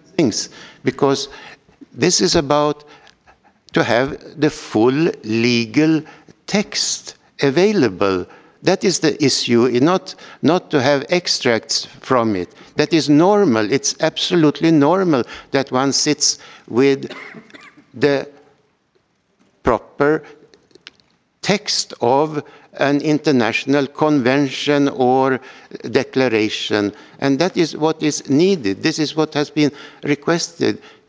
things, because this is about to have the full legal text available. That is the issue, not to have extracts from it. That is normal. It's absolutely normal that one sits with the proper text of an international convention or declaration. And that is what is needed. This is what has been requested.